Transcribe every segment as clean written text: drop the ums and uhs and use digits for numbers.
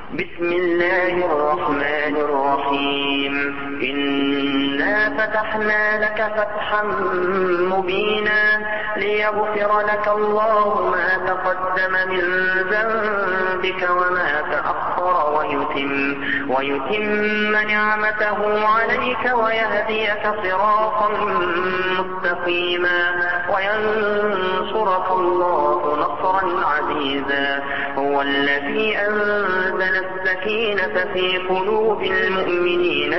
بسم الله الرحمن الرحيم. إنا فتحنا لك فتحا مبينا ليغفر لك الله ما تقدم من ذنبك وما تأخر ويتم نعمته عليك ويهديك صراطا مستقيما وينصرك الله نصرا عزيزا. هو الذي أنزل السكينة في قلوب المؤمنين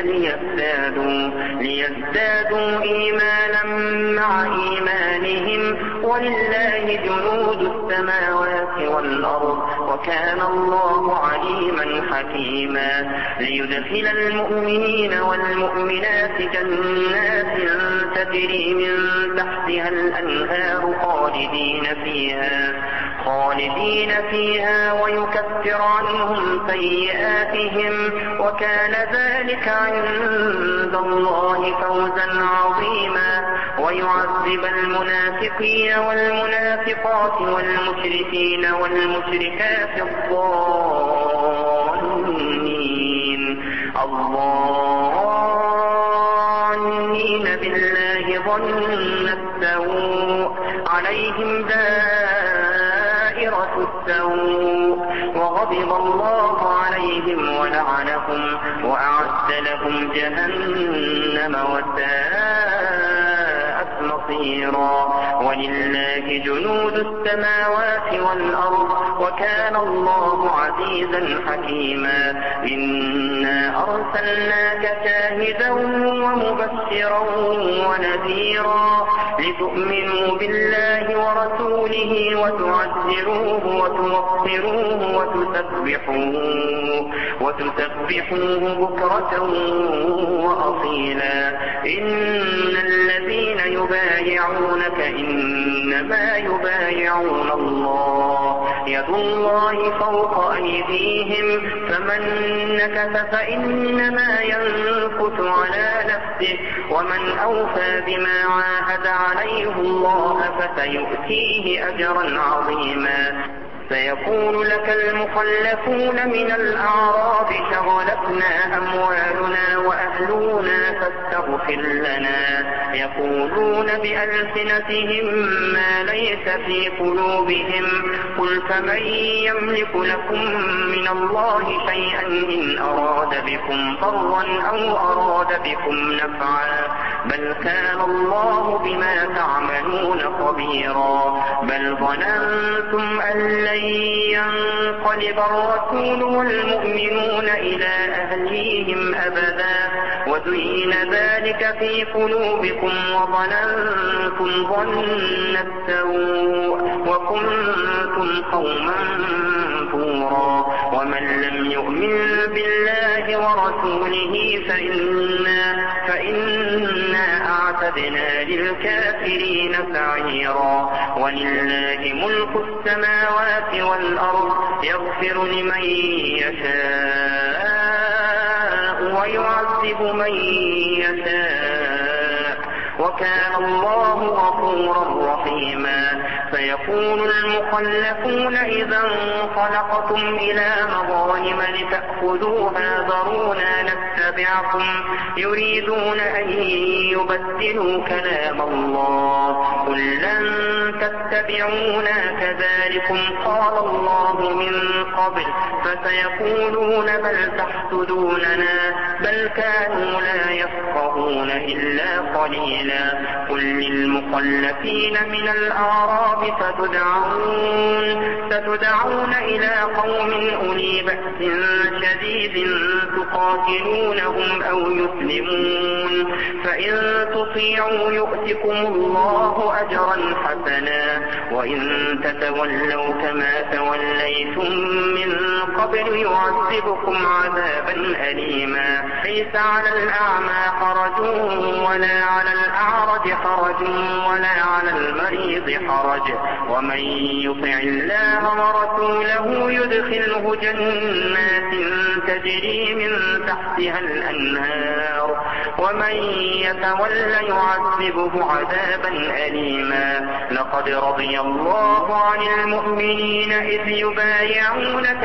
ليزدادوا إيمانا مع إيمانهم ولله جنود السماوات والأرض وكان الله عليما حكيما. ليدخل المؤمنين والمؤمنات جنات تجري من تحتها الأنهار خالدين فيها ويكفر عنهم سيئاتهم وكان ذلك عند الله فوزا عظيما. ويعذب المنافقين والمنافقات والمشركين والمشركات الظانين بالله ظن السوء عليهم دائرة السوء وغضب الله عليهم ولعنهم وأعد لهم جهنم وساءت مصيرا. ولله جنود السماوات والأرض وكان الله عزيزا حكيما. إنا أرسلناك شاهدا ومبشرا ونذيرا لتؤمنوا بالله ورسوله وتعزروه وتوقروه وتسبحوه بكرة وأصيلا. إن الذين يبايعونك إنما يبايعون الله يد الله فوق أيديهم فمن نكث فإنما ينكث على نفسه ومن أوفى بما عاهد عليه الله فسيؤتيه أجرا عظيما. سيقول لك المخلفون من الأعراب شغلتنا أموالنا وأهلنا فاستغفر لنا. يقولون بألسنتهم ما ليس في قلوبهم قل فمن يملك لكم من الله شيئا إن أراد بكم ضرا أو أراد بكم نفعا بل كان الله بما تعملون خبيرا. بل ظننتم أن لن ينقلب الرسول والمؤمنون إلى أهليهم أبدا وزين ذلك في قلوبكم وظننتم ظن السوء وكنتم قوما بورا. ومن لم يؤمن بالله ورسوله فإنا أعتدنا للكافرين سعيرا. ولله ملك السماوات والأرض يغفر لمن يشاء ويعذب من يشاء وكان الله غفورا رحيما. سيقول المخلفون إذا انطلقتم إلى مغانم لتأخذوها ذرونا نتبعكم يريدون أن يبدلوا كلام الله قل لن تتبعونا كذلكم قال الله من قبل فسيقولون بل تحسدوننا بل كانوا لا يفقهون إلا قليلا. قل للمخلفين من الأعراب ستدعون إلى قوم أولي بأس شديد تقاتلونهم أو يسلمون فإن تطيعوا يؤتكم الله أجرا حسنا وإن تتولوا كما توليتم من قبل يعذبكم عذابا أليما. ليس على الأعمى حرج ولا على الأعرج حرج ولا على المريض حرج ومن يطع الله ورسوله يدخله جنات تجري من تحتها الأنهار ومن يتولى يعذبه عذابا أليما. لقد رضي الله عن المؤمنين إذ يبايعونك تحت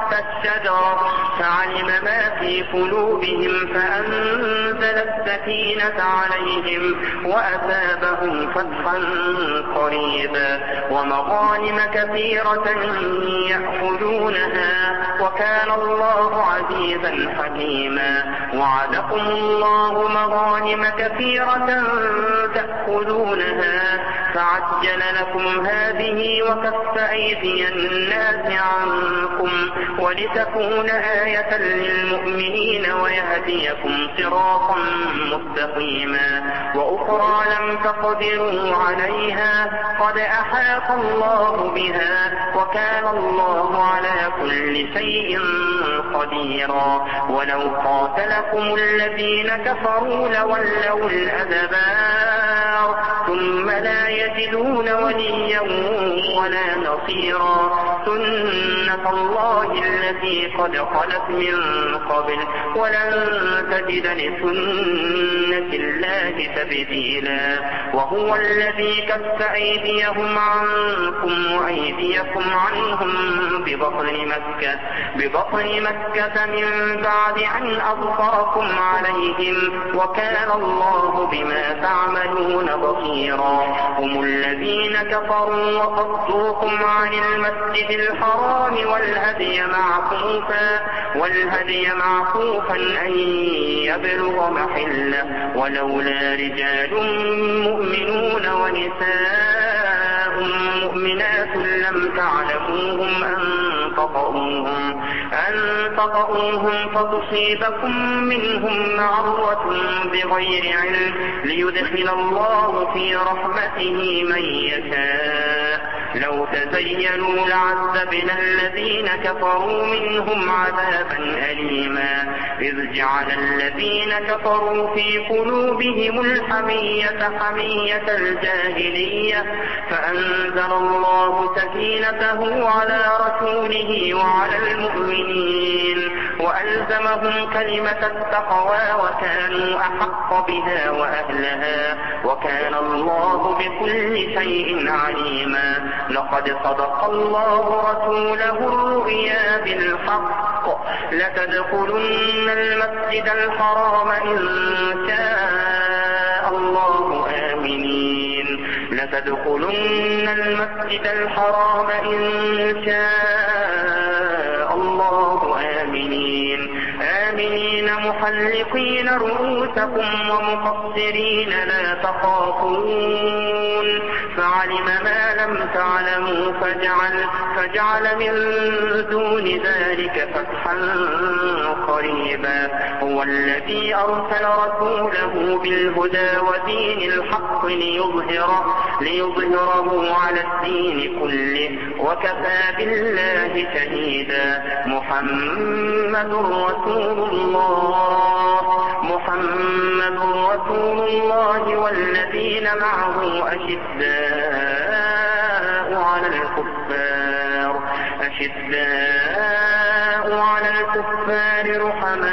تحت الشجرة فعلم ما في قلوبهم فأنزل السكينة عليهم وأثابهم فتحا قريبا ومغانم كثيرة يأخذونها وكان الله عزيزا حكيما وعدكم الله مغانم كثيرة تأخذونها فعجل لكم هذه وكف أيدي الناس عنكم ولتكون آية للمؤمنين ويهديكم صراطا مستقيما وأخرى لم تقدروا عليها قد أحاط الله بها وكان الله على كل شيء قديرا ولو قاتلكم الذين كفروا لولوا الأدبار ثم لا يجدون وليا ولا نصيرا سنة الله التي قد خلت من قبل ولن تجد لسنة الله تبديلا وهو الذي كف أيديهم عنكم وأيديكم عنهم ببطن مكة من بعد أن أظفركم عليهم وكان الله بما تعملون بصيرا هم الذين كفروا وصدوكم عن المسجد الحرام والهدي معكوفا أن يبلغ محله ولولا رجال مؤمنون ونساء مؤمنات لم تعلموهم أن تطؤوهم فتصيبكم منهم معرة بغير علم ليدخل الله في رحمته من يشاء لو تزينوا لعذبنا الذين كفروا منهم عذابا أليما إذ جعل الذين كفروا في قلوبهم الحمية حمية الجاهلية فأنزل الله سكينته على رسوله وعلى المؤمنين وألزمهم كلمة التقوى وكانوا أحق بها وأهلها وكان الله بكل شيء عليما لقد صدق الله رسوله الرؤيا بالحق لتدخلن المسجد الحرام إن شاء الله آمنين لتدخلن المسجد الحرام إن شاء الله آمنين محلقين رؤوسكم ومقصرين لا تخافون فعلم ما لم تعلموا فجعل من دون ذلك فتحا قريبا هو الذي أرسل رسوله بالهدى ودين الحق ليظهره على الدين كله وكفى بالله شهيدا محمد رسول الله والذين معه أشداء على الكفار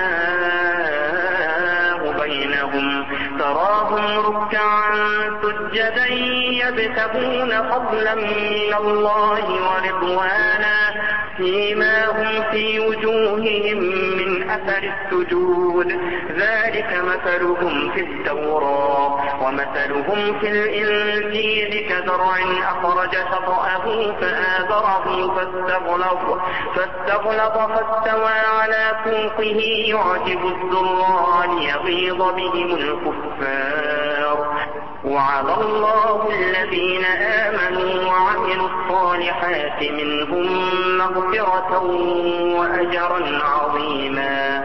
رحماء بينهم تراهم ركعا سجدا يبتغون فضلا من الله ورضوانا سيماهم في وجوههم من أثر السجود ذلك مثلهم في التوراة ومثلهم في الإنجيل كزرع أخرج شطأه فآزره فاستغلظ فاستوى على سوقه يعجب الزراع ليغيظ بهم الكفار وعد الله الذين آمنوا وعملوا الصالحات منهم مغفرة وأجرا عظيما